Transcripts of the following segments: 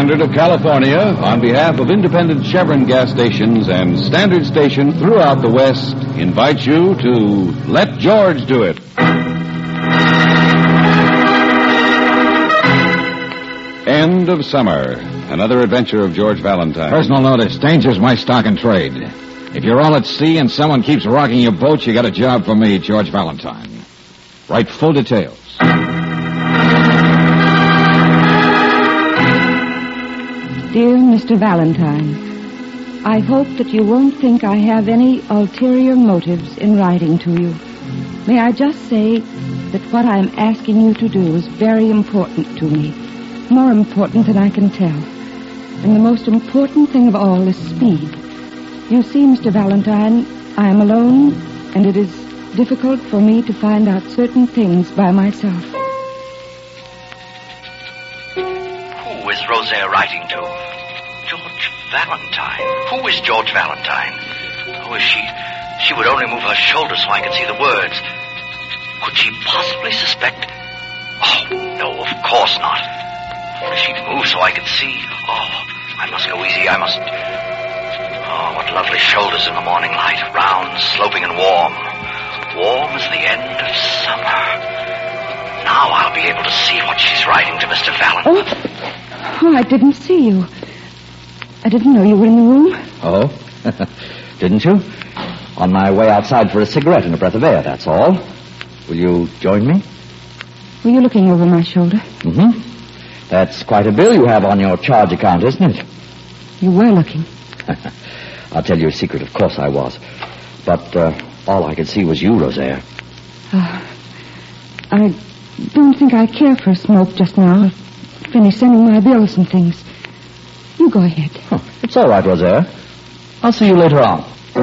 Standard of California, on behalf of independent Chevron gas stations and Standard stations throughout the West, invites you to Let George Do It. End of Summer. Another adventure of George Valentine. Personal notice. Danger's my stock and trade. If you're all at sea and someone keeps rocking your boat, you got a job for me, George Valentine. Write full details. Dear Mr. Valentine, I hope that you won't think I have any ulterior motives in writing to you. May I just say that what I am asking you to do is very important to me, more important than I can tell. And the most important thing of all is speed. You see, Mr. Valentine, I am alone, and it is difficult for me to find out certain things by myself. Who is Rosaire writing to? George Valentine. Who is George Valentine? Oh, is she? She would only move her shoulders so I could see the words. Could she possibly suspect? Oh, no, of course not. If she'd move so I could see. Oh, I must go easy. I must... Oh, what lovely shoulders in the morning light. Round, sloping, and warm. Warm as the end of summer. Now I'll be able to see what she's writing to Mr. Valentine. Oh, I didn't see you. I didn't know you were in the room. Oh? Didn't you? On my way outside for a cigarette and a breath of air, that's all. Will you join me? Were you looking over my shoulder? Mm-hmm. That's quite a bill you have on your charge account, isn't it? You were looking. I'll tell you a secret. Of course I was. But all I could see was you, Rosaire. I don't think I care for a smoke just now. I'll finish sending my bills and things. You go ahead. Oh, it's all right, Rosaire. I'll see you later on.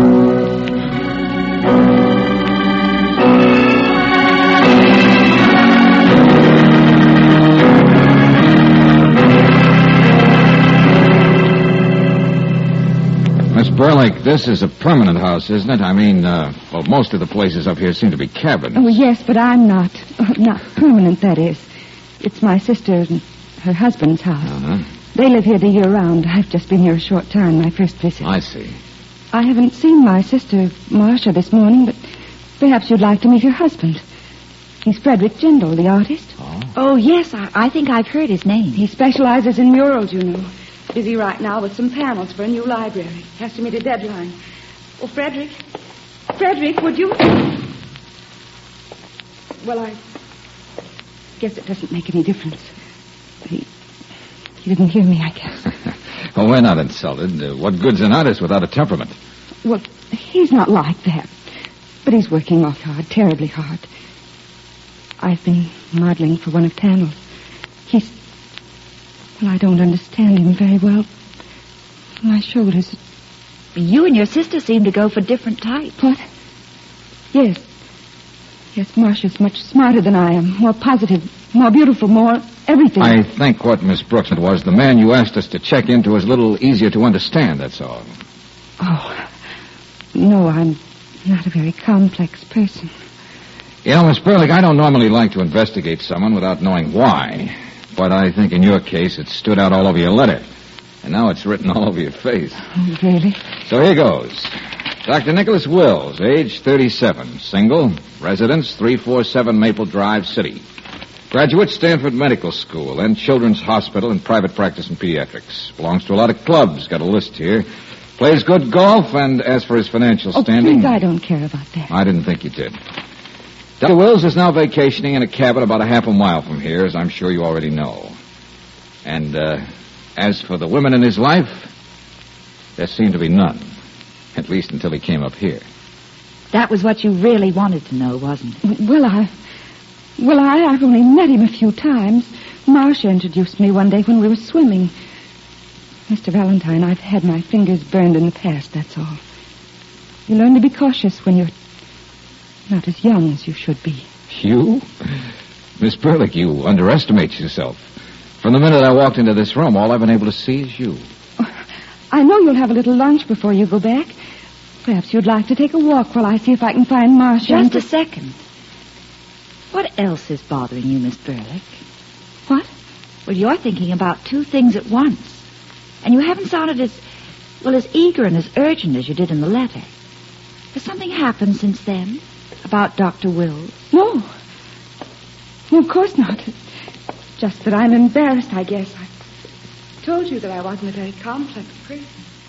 Miss Burlick, this is a permanent house, isn't it? I mean, most of the places up here seem to be cabins. Oh, yes, but I'm not. Not permanent, that is. It's my sister and her husband's house. Uh-huh. They live here the year round. I've just been here a short time, my first visit. I see. I haven't seen my sister, Marcia, this morning, but perhaps you'd like to meet her husband. He's Frederick Jindal, the artist. Oh, yes, I think I've heard his name. He specializes in murals, you know. Busy right now with some panels for a new library. Has to meet a deadline. Oh, Frederick. Frederick, would you... Well, I guess it doesn't make any difference. He didn't hear me, I guess. Well, we're not insulted. What good's an artist without a temperament? Well, he's not like that. But he's working awful hard, terribly hard. I've been modeling for one of Tannel's. Well, I don't understand him very well. My shoulders... You and your sister seem to go for different types. What? Yes. Yes, Marcia's much smarter than I am. More positive, more beautiful, more everything. I think what Miss Brooks was the man you asked us to check into was a little easier to understand, that's all. Oh, no, I'm not a very complex person. You know, Miss Burlick, I don't normally like to investigate someone without knowing why. But I think in your case it stood out all over your letter. And now it's written all over your face. Oh, really? So here goes. Dr. Nicholas Wills, age 37, single, residence 347 Maple Drive, City. Graduate, Stanford Medical School and Children's Hospital and private practice in pediatrics. Belongs to a lot of clubs, got a list here. Plays good golf, and as for his financial standing... Please, I don't care about that. I didn't think you did. Dr. Wills is now vacationing in a cabin about a half a mile from here, as I'm sure you already know. And, as for the women in his life, there seemed to be none. At least until he came up here. That was what you really wanted to know, wasn't it? Well, I've only met him a few times. Marcia introduced me one day when we were swimming. Mr. Valentine, I've had my fingers burned in the past, that's all. You learn to be cautious when you're not as young as you should be. You? Miss Burlick, you underestimate yourself. From the minute I walked into this room, all I've been able to see is you. Oh, I know you'll have a little lunch before you go back. Perhaps you'd like to take a walk while I see if I can find Marcia. Just a second. What else is bothering you, Miss Burlick? What? Well, you're thinking about two things at once. And you haven't sounded as eager and as urgent as you did in the letter. Has something happened since then about Dr. Wills? No. No, of course not. Just that I'm embarrassed, I guess. I told you that I wasn't a very complex person.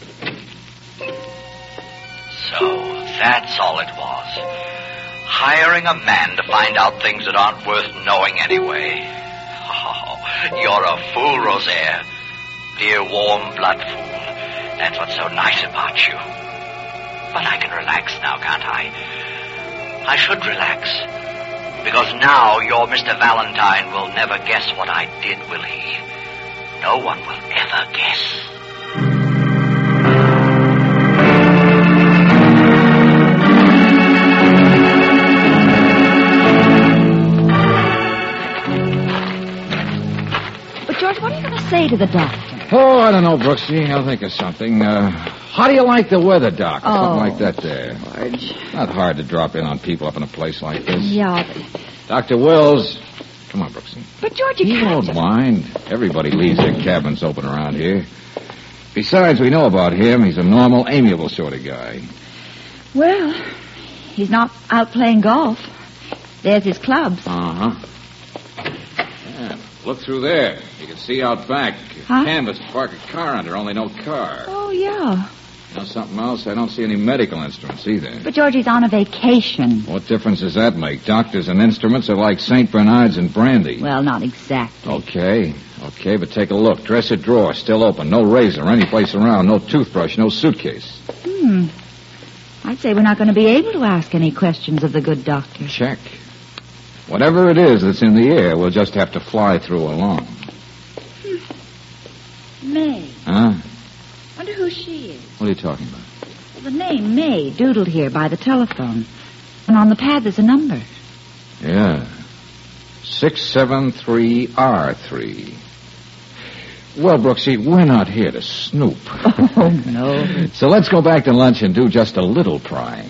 So, that's all it was. Hiring a man to find out things that aren't worth knowing anyway. Oh, you're a fool, Rosaire. Dear warm blood fool. That's what's so nice about you. But I can relax now, can't I? I should relax. Because now your Mr. Valentine will never guess what I did, will he? No one will ever guess. But, George, what are you going to say to the doctor? Oh, I don't know, Brooksy. I'll think of something. How do you like the weather, Doc? Or something like that there. George. Not hard to drop in on people up in a place like this. Yeah, Dr. Wills. Come on, Brooksy. but George, you You can't don't mind. Everybody leaves their cabins open around here. Besides, we know about him. He's a normal, amiable sort of guy. Well, he's not out playing golf. There's his clubs. Uh-huh. Yeah, look through there. You can see out back. Huh? Canvas to park a car under, only no car. Oh, yeah. You know something else? I don't see any medical instruments either. But George, he's on a vacation. What difference does that make? Doctors and instruments are like St. Bernards and brandy. Well, not exactly. Okay, but take a look. Dresser drawer, still open. No razor any place around. No toothbrush, no suitcase. I'd say we're not going to be able to ask any questions of the good doctor. Check. Whatever it is that's in the air, we'll just have to fly through alone. May. Huh? Wonder who she is. What are you talking about? Well, the name May doodled here by the telephone. And on the pad there's a number. Yeah. 673R3. Well, Brooksy, we're not here to snoop. Oh, no. So let's go back to lunch and do just a little prying.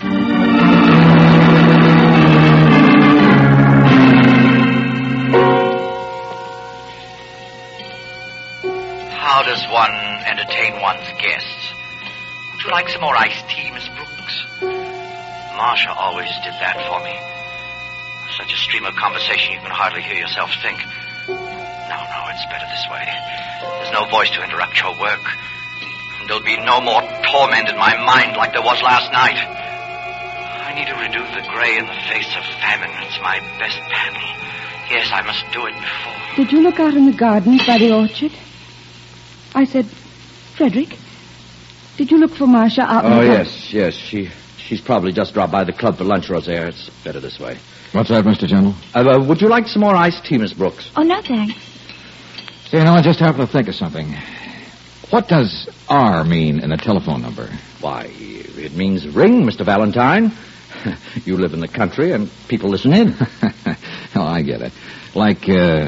How does one entertain one's guests? Would you like some more iced tea, Miss Brooks? Marcia always did that for me. Such a stream of conversation you can hardly hear yourself think. No, it's better this way. There's no voice to interrupt your work. And there'll be no more torment in my mind like there was last night. I need to redo the gray in the face of famine. It's my best panel. Yes, I must do it before. Did you look out in the gardens by the orchard? I said, Frederick, did you look for Marcia out in the garden? Yes. She's probably just dropped by the club for lunch, Rosaire. It's better this way. What's that, Mr. General? Would you like some more iced tea, Miss Brooks? Oh, no, thanks. See, I just happened to think of something. What does R mean in a telephone number? Why, it means ring, Mr. Valentine. You live in the country and people listen in. Oh, I get it. Like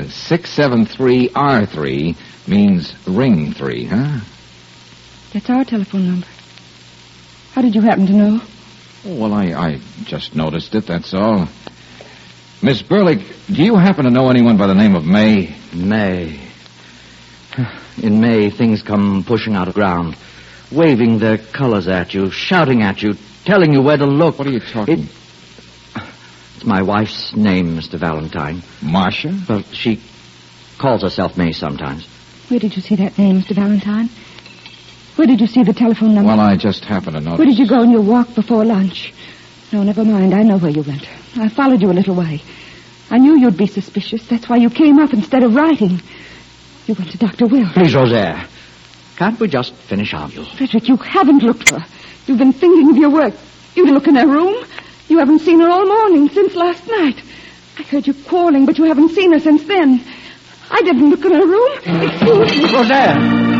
673R3 means ring 3, huh? That's our telephone number. How did you happen to know? Oh, well, I just noticed it, that's all. Miss Burley, do you happen to know anyone by the name of May? May. In May, things come pushing out of ground, waving their colors at you, shouting at you, telling you where to look. What are you talking? It's my wife's name, Mr. Valentine. Marcia? Well, she calls herself May sometimes. Where did you see that name, Mr. Valentine? Where did you see the telephone number? Well, I just happened to notice. Where did you go on your walk before lunch? No, never mind. I know where you went. I followed you a little way. I knew you'd be suspicious. That's why you came up instead of writing. You went to Dr. Will. Please, Rosaire. Can't we just finish our meal? Frederick, you haven't looked for her. You've been thinking of your work. You didn't look in her room. You haven't seen her all morning, since last night. I heard you quarreling, but you haven't seen her since then. I didn't look in her room. Excuse me. Rosaire!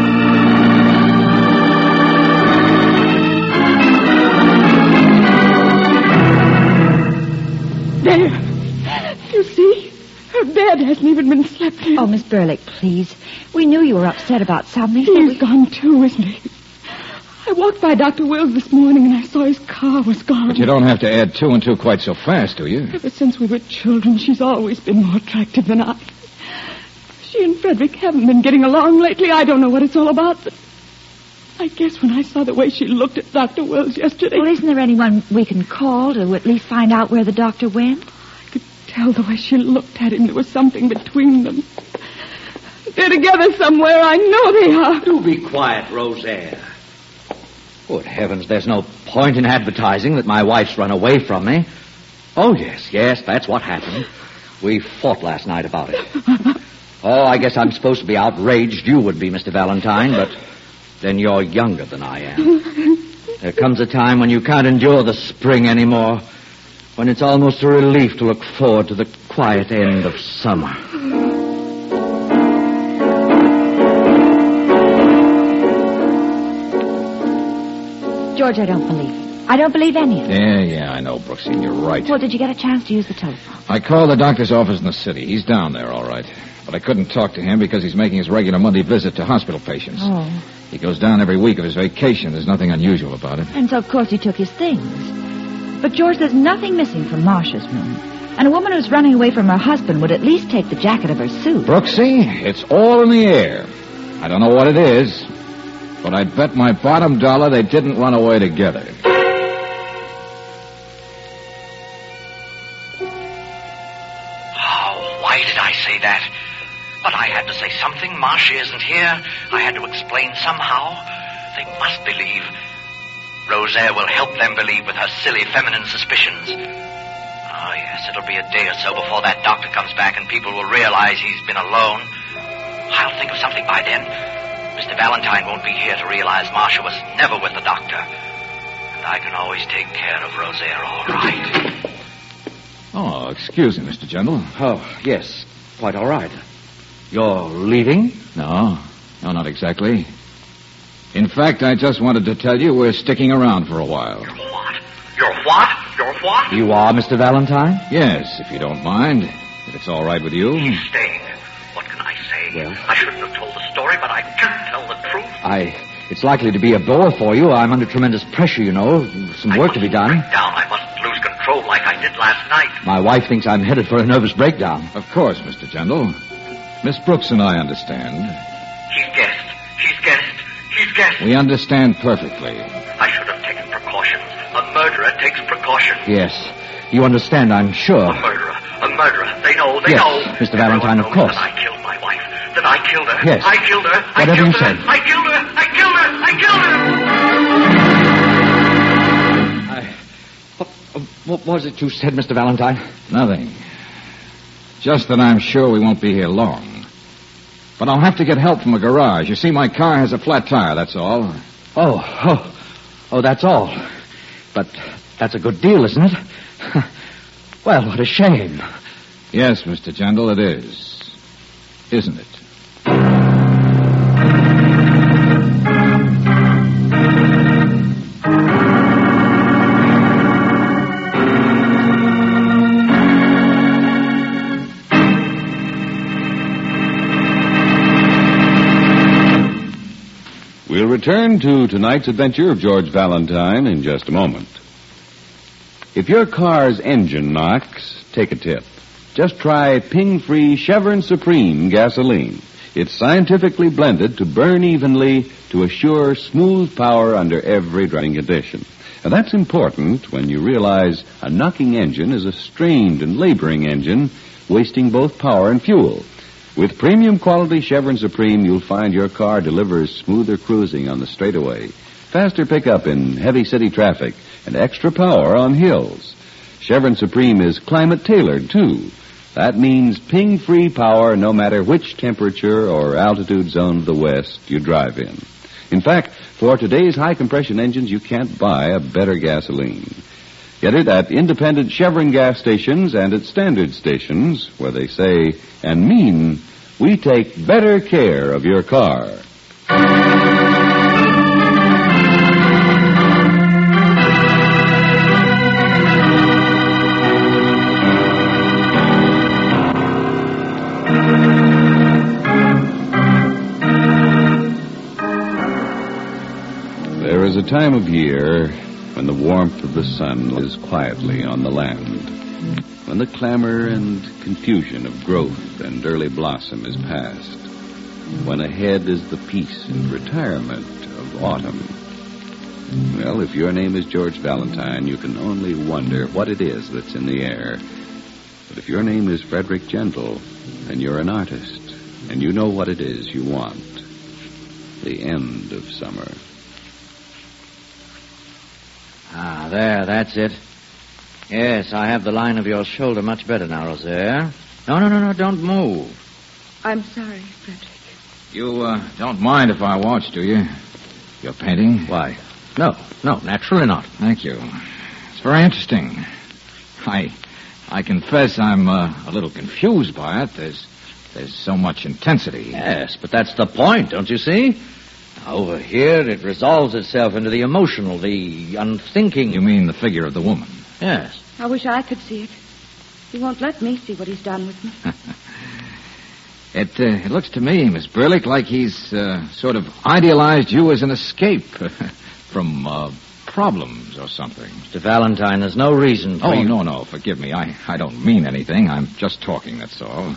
There. You see? Her bed hasn't even been slept in. Oh, Miss Burlick, please. We knew you were upset about something. He's gone too, isn't he? I walked by Dr. Wills this morning and I saw his car was gone. But you don't have to add 2 and 2 quite so fast, do you? Ever since we were children, she's always been more attractive than I. She and Frederick haven't been getting along lately. I don't know what it's all about, but I guess when I saw the way she looked at Dr. Wells yesterday... Well, isn't there anyone we can call to at least find out where the doctor went? I could tell the way she looked at him. There was something between them. They're together somewhere. I know they are. Do be quiet, Rosaire. Good heavens, there's no point in advertising that my wife's run away from me. Oh, yes, that's what happened. We fought last night about it. Oh, I guess I'm supposed to be outraged. You would be, Mr. Valentine, but then you're younger than I am. There comes a time when you can't endure the spring anymore, when it's almost a relief to look forward to the quiet end of summer. George, I don't believe it. I don't believe any of it. Yeah, I know, Brooksy, you're right. Well, did you get a chance to use the telephone? I called the doctor's office in the city. He's down there, all right. But I couldn't talk to him because he's making his regular Monday visit to hospital patients. Oh. He goes down every week of his vacation. There's nothing unusual about it. And so, of course, he took his things. But, George, there's nothing missing from Marcia's room. And a woman who's running away from her husband would at least take the jacket of her suit. Brooksy, it's all in the air. I don't know what it is, but I'd bet my bottom dollar they didn't run away together. Why did I say that? But I had to say something. Marcia isn't here. I had to explain somehow. They must believe. Rosaire will help them believe with her silly feminine suspicions. Oh, yes, it'll be a day or so before that doctor comes back and people will realize he's been alone. I'll think of something by then. Mr. Valentine won't be here to realize Marcia was never with the doctor. And I can always take care of Rosaire all right. Oh, excuse me, Mr. General. Oh, yes, quite all right. You're leaving? No, not exactly. In fact, I just wanted to tell you we're sticking around for a while. You're what? You're what? You're what? You are, Mr. Valentine? Yes, if you don't mind. If it's all right with you. He's staying. What can I say? Well, I shouldn't have told the story, but I can't tell the truth. It's likely to be a bore for you. I'm under tremendous pressure, you know. Some work to be done. Break down. I mustn't lose control like I did last night. My wife thinks I'm headed for a nervous breakdown. Of course, Mr. General. Miss Brooks and I understand. She's guessed. She's guessed. We understand perfectly. I should have taken precautions. A murderer takes precautions. Yes. You understand, I'm sure. A murderer. They know. Yes, Mr. Valentine, of course. That I killed my wife. That I killed her. Yes. I killed her. Whatever you say. I killed her. What was it you said, Mr. Valentine? Nothing. Just that I'm sure we won't be here long. But I'll have to get help from a garage. You see, my car has a flat tire, that's all. Oh, that's all. But that's a good deal, isn't it? Well, what a shame. Yes, Mr. General, it is. Isn't it? We'll return to tonight's adventure of George Valentine in just a moment. If your car's engine knocks, take a tip. Just try ping-free Chevron Supreme gasoline. It's scientifically blended to burn evenly to assure smooth power under every driving condition. Now, that's important when you realize a knocking engine is a strained and laboring engine, wasting both power and fuel. With premium quality Chevron Supreme, you'll find your car delivers smoother cruising on the straightaway, faster pickup in heavy city traffic, and extra power on hills. Chevron Supreme is climate-tailored, too. That means ping-free power no matter which temperature or altitude zone of the West you drive in. In fact, for today's high-compression engines, you can't buy a better gasoline. Get it at independent Chevron gas stations and at standard stations where they say and mean, we take better care of your car. There is a time of year when the warmth of the sun lies quietly on the land. when the clamor and confusion of growth and early blossom is past, when ahead is the peace and retirement of autumn. Well, if your name is George Valentine, you can only wonder what it is that's in the air. But if your name is Frederick Gentle, then you're an artist, and you know what it is you want. The end of summer. Ah, there, that's it. Yes, I have the line of your shoulder much better now, Rosaire. No, don't move. I'm sorry, Frederick. You don't mind if I watch, do you? Your painting? Why? No, naturally not. Thank you. It's very interesting. I confess I'm a little confused by it. There's so much intensity. Yes, but that's the point, don't you see? Over here, it resolves itself into the emotional, the unthinking. You mean the figure of the woman? Yes. I wish I could see it. He won't let me see what he's done with me. It looks to me, Miss Burlick, like he's sort of idealized you as an escape from problems or something. Mr. Valentine, there's no reason for you... No, forgive me. I don't mean anything. I'm just talking, that's all.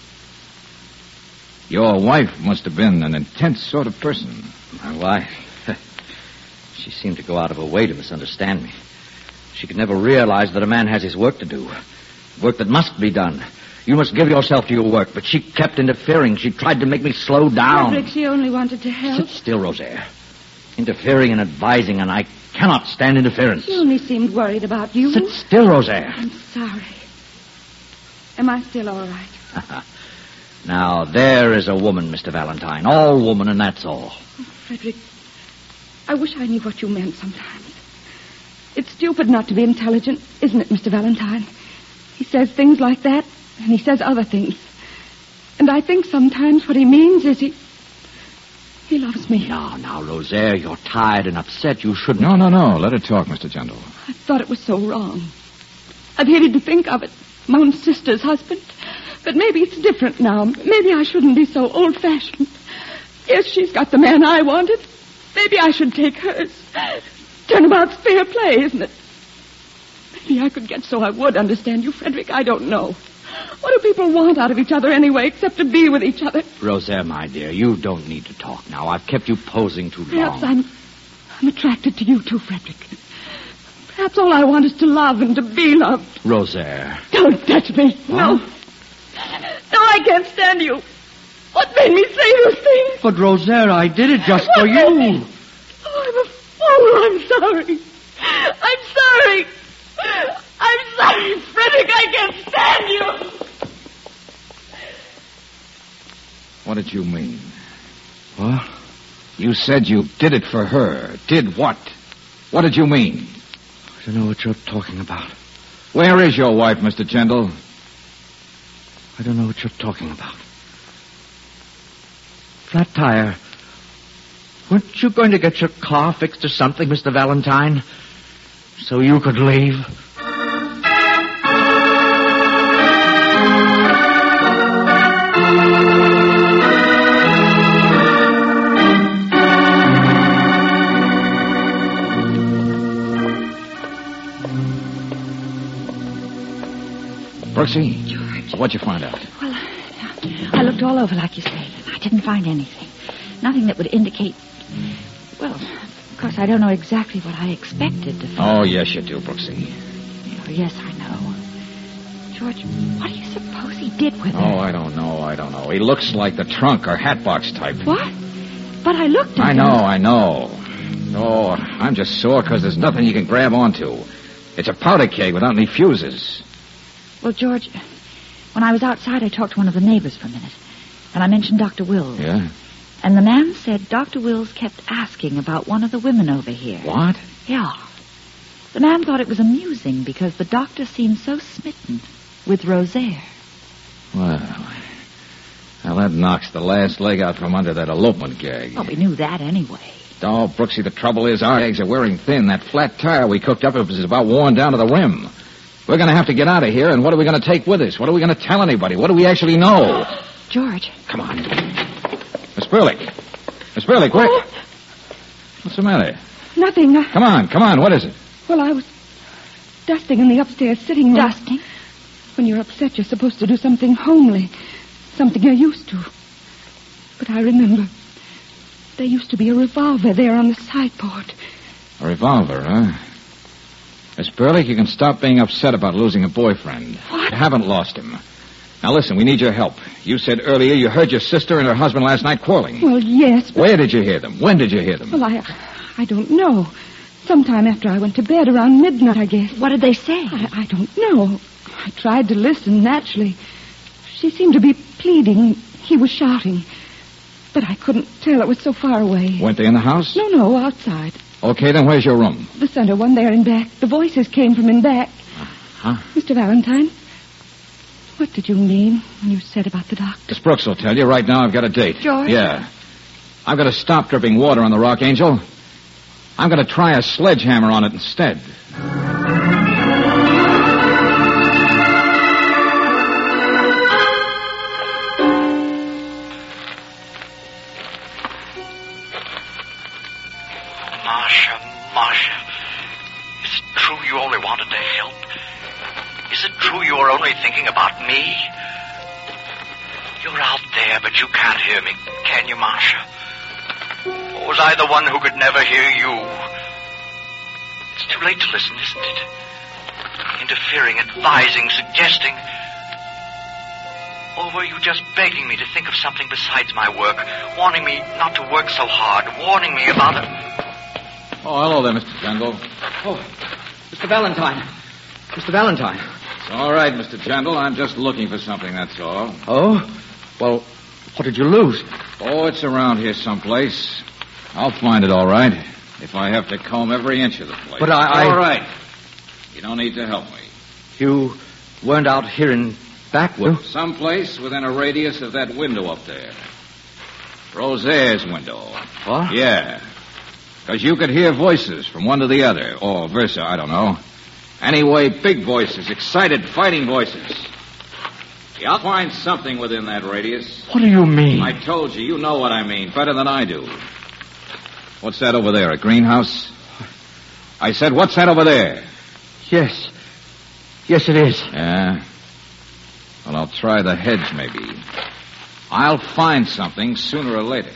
Your wife must have been an intense sort of person. My wife? She seemed to go out of her way to misunderstand me. She could never realize that a man has his work to do. Work that must be done. You must give yourself to your work, but she kept interfering. She tried to make me slow down. Frederick, she only wanted to help. Sit still, Rosaire. Interfering and advising, and I cannot stand interference. She only seemed worried about you. Sit still, Rosaire. I'm sorry. Am I still all right? Now, there is a woman, Mr. Valentine. All woman, and that's all. Oh, Frederick, I wish I knew what you meant sometimes. It's stupid not to be intelligent, isn't it, Mr. Valentine? He says things like that, and he says other things. And I think sometimes what he means is he loves me. Now, Rosaire, you're tired and upset. You shouldn't... No. Let her talk, Mr. Gentle. I thought it was so wrong. I've hated to think of it. My own sister's husband. But maybe it's different now. Maybe I shouldn't be so old-fashioned. Yes, she's got the man I wanted. Maybe I should take hers. Turnabout's fair play, isn't it? Maybe I could get so I would understand you, Frederick. I don't know. What do people want out of each other anyway, except to be with each other? Rosaire, my dear, you don't need to talk now. I've kept you posing too long. Perhaps I'm attracted to you too, Frederick. Perhaps all I want is to love and to be loved. Rosaire. Don't touch me. No. No, I can't stand you. What made me say those things? But, Rosaire, I did it just for you. Oh, I'm a fool. I'm sorry. I'm sorry, Frederick. I can't stand you. What did you mean? What? You said you did it for her. Did what? What did you mean? I don't know what you're talking about. Where is your wife, Mr. Gentle? I don't know what you're talking about. Flat tire. Weren't you going to get your car fixed or something, Mr. Valentine? So you could leave? Brooksy? George. What'd you find out? Well, I looked all over, like you say. I didn't find anything. Nothing that would indicate... Well, of course, I don't know exactly what I expected to find. Oh, yes, you do, Brooksy. Oh, yes, I know. George, what do you suppose he did with her? Oh, I don't know. He looks like the trunk or hatbox type. What? But I looked at him. I know. Oh, I'm just sore because there's nothing you can grab onto. It's a powder keg without any fuses. Well, George, when I was outside, I talked to one of the neighbors for a minute. And I mentioned Dr. Wills. Yeah? And the man said Dr. Wills kept asking about one of the women over here. What? Yeah. The man thought it was amusing because the doctor seemed so smitten with Rosaire. Well, that knocks the last leg out from under that elopement gag. Well, we knew that anyway. Oh, Brooksy, the trouble is our eggs are wearing thin. That flat tire we cooked up is about worn down to the rim. We're going to have to get out of here, and what are we going to take with us? What are we going to tell anybody? What do we actually know? George. Come on. Miss Burlick, quick. Oh. What's the matter? Nothing. Come on. What is it? Well, I was dusting in the upstairs sitting room. Dusting? When you're upset, you're supposed to do something homely. Something you're used to. But I remember. There used to be a revolver there on the sideboard. A revolver, huh? Miss Burley, you can stop being upset about losing a boyfriend. What? You haven't lost him. Now listen, we need your help. You said earlier you heard your sister and her husband last night quarreling. Well, yes, but... Where did you hear them? When did you hear them? Well, I don't know. Sometime after I went to bed, around midnight, I guess. What did they say? I don't know. I tried to listen, naturally. She seemed to be pleading. He was shouting. But I couldn't tell. It was so far away. Weren't they in the house? No, outside. Okay, then where's your room? The center one there in back. The voices came from in back. Huh? Mr. Valentine, what did you mean when you said about the doctor? Miss Brooks will tell you. Right now I've got a date. George? Yeah. I've got to stop dripping water on the Rock Angel. I'm going to try a sledgehammer on it instead. Marcia, is it true you only wanted to help? Is it true you were only thinking about me? You're out there, but you can't hear me, can you, Marcia? Or was I the one who could never hear you? It's too late to listen, isn't it? Interfering, advising, suggesting. Or were you just begging me to think of something besides my work, warning me not to work so hard, warning me about it? Oh, hello there, Mr. Jandal. Oh, Mr. Valentine. Mr. Valentine. It's all right, Mr. Jandal. I'm just looking for something, that's all. Oh? Well, what did you lose? Oh, it's around here someplace. I'll find it all right. If I have to comb every inch of the place. But I... All right. You don't need to help me. You weren't out here in Backwood? Someplace within a radius of that window up there. Rosaire's window. What? Yeah. Because you could hear voices from one to the other, or versa, I don't know. Anyway, big voices, excited, fighting voices. You'll find something within that radius. What do you mean? I told you, you know what I mean, better than I do. What's that over there, a greenhouse? I said, what's that over there? Yes. Yes, it is. Yeah? Well, I'll try the hedge, maybe. I'll find something sooner or later.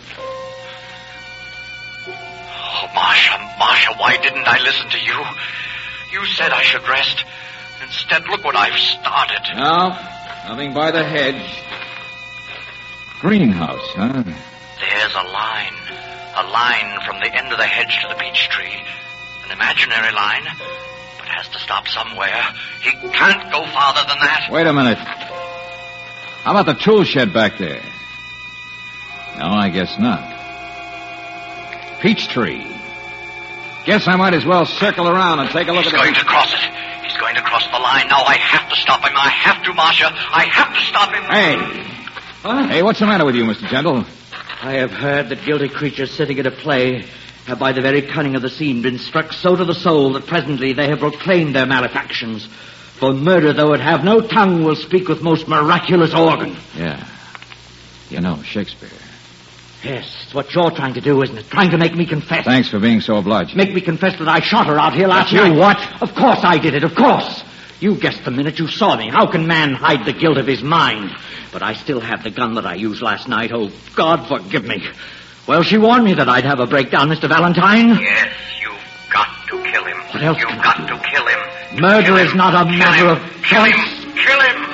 Oh, Marcia, why didn't I listen to you? You said I should rest. Instead, look what I've started. No, nothing by the hedge. Greenhouse, huh? There's a line from the end of the hedge to the beech tree. An imaginary line, but has to stop somewhere. He can't go farther than that. Wait a minute. How about the tool shed back there? No, I guess not. Peach tree. Guess I might as well circle around and take a look at it. He's going to cross it. He's going to cross the line. Now I have to stop him. I have to, Marcia. I have to stop him. Hey. What? Hey, what's the matter with you, Mr. Gentle? I have heard that guilty creatures sitting at a play have by the very cunning of the scene been struck so to the soul that presently they have proclaimed their malefactions. For murder, though it have no tongue, will speak with most miraculous organ. Yeah. You know, Shakespeare. Yes, it's what you're trying to do, isn't it? Trying to make me confess. Thanks for being so obliging. Make me confess that I shot her out here last But you night. what? Of course I did it, of course. You guessed the minute you saw me. How can man hide the guilt of his mind? But I still have the gun that I used last night. Oh, God forgive me. Well, she warned me that I'd have a breakdown, Mr. Valentine. Yes, you've got to kill him. What else You've can I got do? to kill him. Murder Kill is him. not a Kill matter him. of Kill him. choice. Kill him.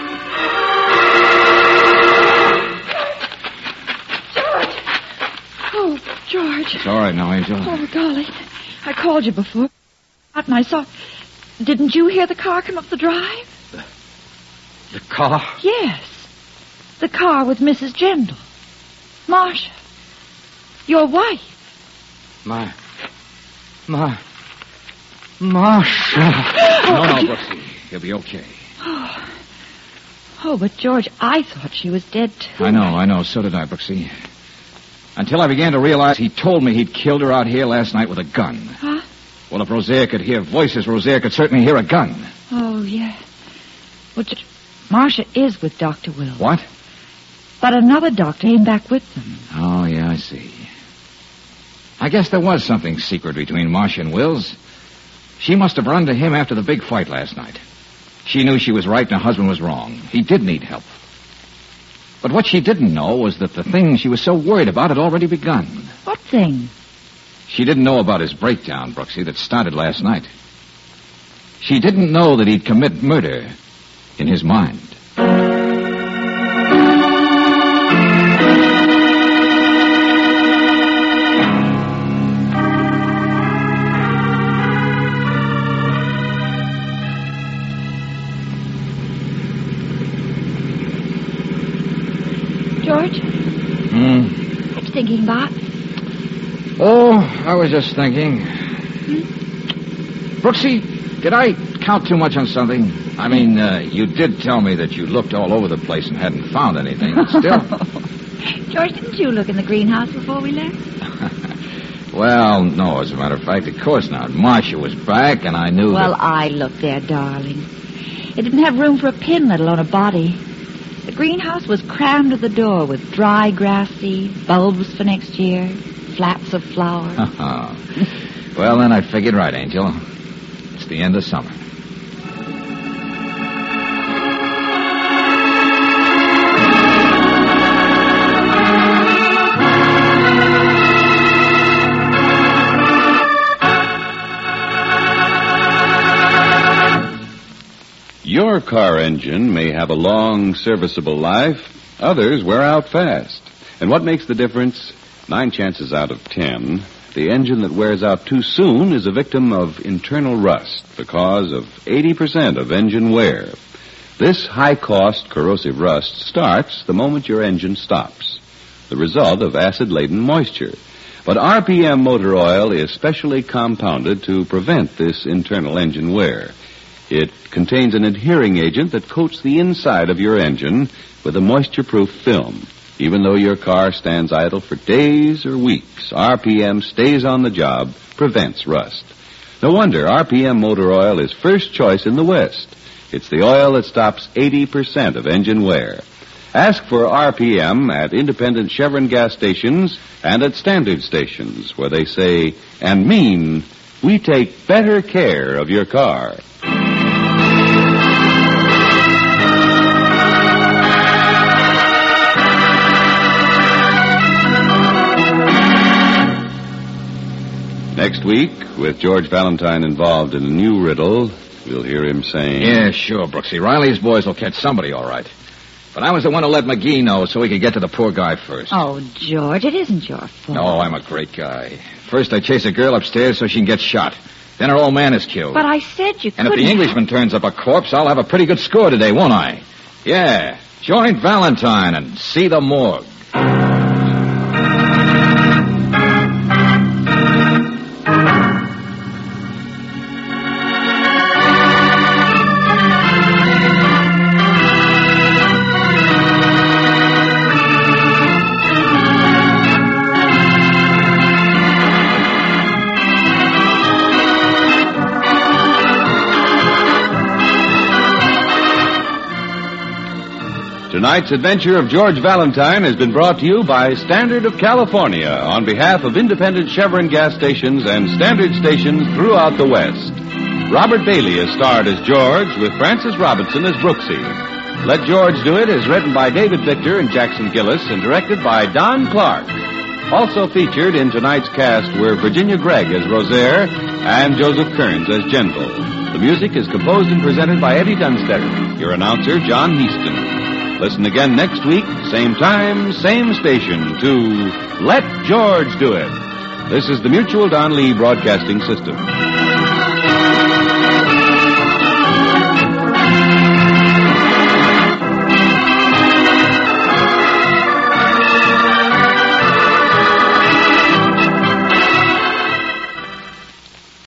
Oh, George. It's all right now, Angel. Oh, golly. I called you before. And I saw... Didn't you hear the car come up the drive? The car? Yes. The car with Mrs. Jendal. Marcia. Your wife. Marcia. No, Brooksy. He'll be okay. Oh, but George, I thought she was dead, too. I know. So did I, Brooksy. Until I began to realize he told me he'd killed her out here last night with a gun. Huh? Well, if Rosaire could hear voices, Rosaire could certainly hear a gun. Oh, yeah. Well, Marcia is with Dr. Will. What? But another doctor came back with them. Oh, yeah, I see. I guess there was something secret between Marcia and Wills. She must have run to him after the big fight last night. She knew she was right and her husband was wrong. He did need help. But what she didn't know was that the thing she was so worried about had already begun. What thing? She didn't know about his breakdown, Brooksy, that started last night. She didn't know that he'd commit murder in his mind. George? What you thinking about? Oh, I was just thinking. Brooksy, did I count too much on something? I mean, you did tell me that you looked all over the place and hadn't found anything. But still. George, didn't you look in the greenhouse before we left? Well, no, as a matter of fact, of course not. Marcia was back, and I knew Well, that... I looked there, darling. It didn't have room for a pin, let alone a body. The greenhouse was crammed to the door with dry grass seed, bulbs for next year, flats of flowers. Well, then I figured right, Angel. It's the end of summer. Your car engine may have a long, serviceable life. Others wear out fast. And what makes the difference? 9 chances out of 10, the engine that wears out too soon is a victim of internal rust, the cause of 80% of engine wear. This high-cost corrosive rust starts the moment your engine stops, the result of acid-laden moisture. But RPM motor oil is specially compounded to prevent this internal engine wear. It contains an adhering agent that coats the inside of your engine with a moisture-proof film. Even though your car stands idle for days or weeks, RPM stays on the job, prevents rust. No wonder RPM motor oil is first choice in the West. It's the oil that stops 80% of engine wear. Ask for RPM at independent Chevron gas stations and at standard stations where they say and mean, we take better care of your car. Next week, with George Valentine involved in a new riddle, we'll hear him saying... Yeah, sure, Brooksy. Riley's boys will catch somebody all right. But I was the one who let McGee know so he could get to the poor guy first. Oh, George, it isn't your fault. No, I'm a great guy. First, I chase a girl upstairs so she can get shot. Then her old man is killed. But I said you couldn't... And if the Englishman turns up a corpse, I'll have a pretty good score today, won't I? Yeah, join Valentine and see the morgue. Tonight's adventure of George Valentine has been brought to you by Standard of California on behalf of independent Chevron gas stations and standard stations throughout the West. Robert Bailey is starred as George with Francis Robinson as Brooksy. Let George Do It is written by David Victor and Jackson Gillis and directed by Don Clark. Also featured in tonight's cast were Virginia Gregg as Rosaire and Joseph Kearns as Genville. The music is composed and presented by Eddie Dunstetter. Your announcer, John Heaston. Listen again next week, same time, same station, to Let George Do It. This is the Mutual Don Lee Broadcasting System.